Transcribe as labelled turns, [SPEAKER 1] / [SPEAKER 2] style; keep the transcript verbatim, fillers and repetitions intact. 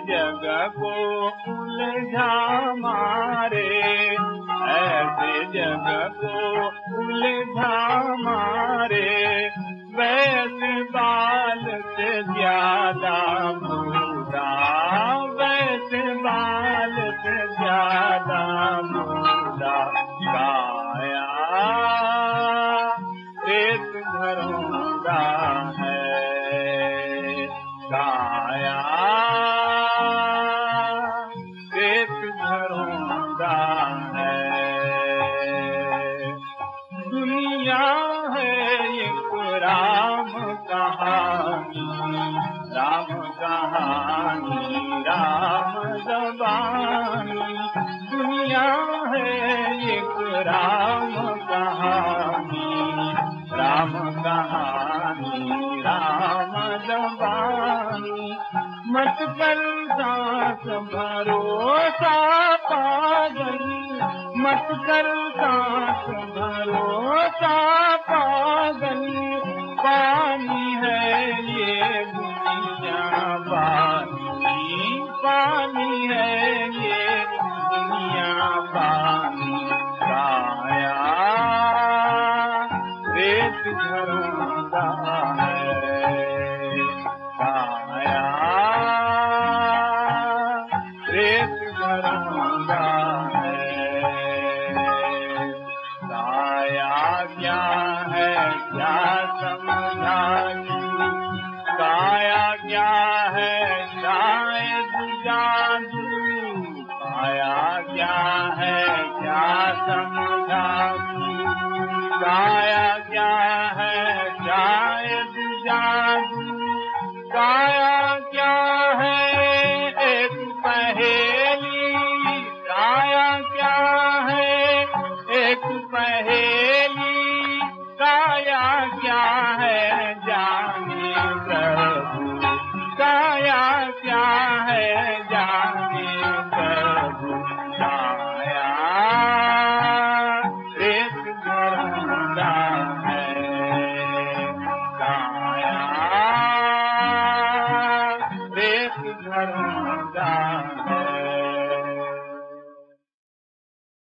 [SPEAKER 1] जग को उलझा मारे, ऐसे जग को उलझा मारे, वैसे बाल से ज्यादा मुर्दा, वैसे बाल से ज्यादा मुर्दा, काया रेत घरोंदा है, काया रेत घरोंदा है। दुनिया है एक राम कहानी, राम कहानी राम ज़बानी, दुनिया है एक राम कहानी, राम कहानी राम ज़बानी। मत कर सांस भरोसा पागल, मत कर सांस भरोसा पागल, पानी है ये दुनिया पानी, पानी है ये दुनिया पानी, काया रेत घरोंदा है, काया रेत घरोंदा है। काया क्या है क्या समझानी, काया क्या है शायद जादू, काया क्या है क्या समझानी, काया क्या है शायद जादू, काया क्या है एक पहेली, काया क्या है एक पहेली, काया क्या है जाने प्रभु, काया क्या है जाने प्रभु, काया रेत घरोंदा है, काया रेत घरोंदा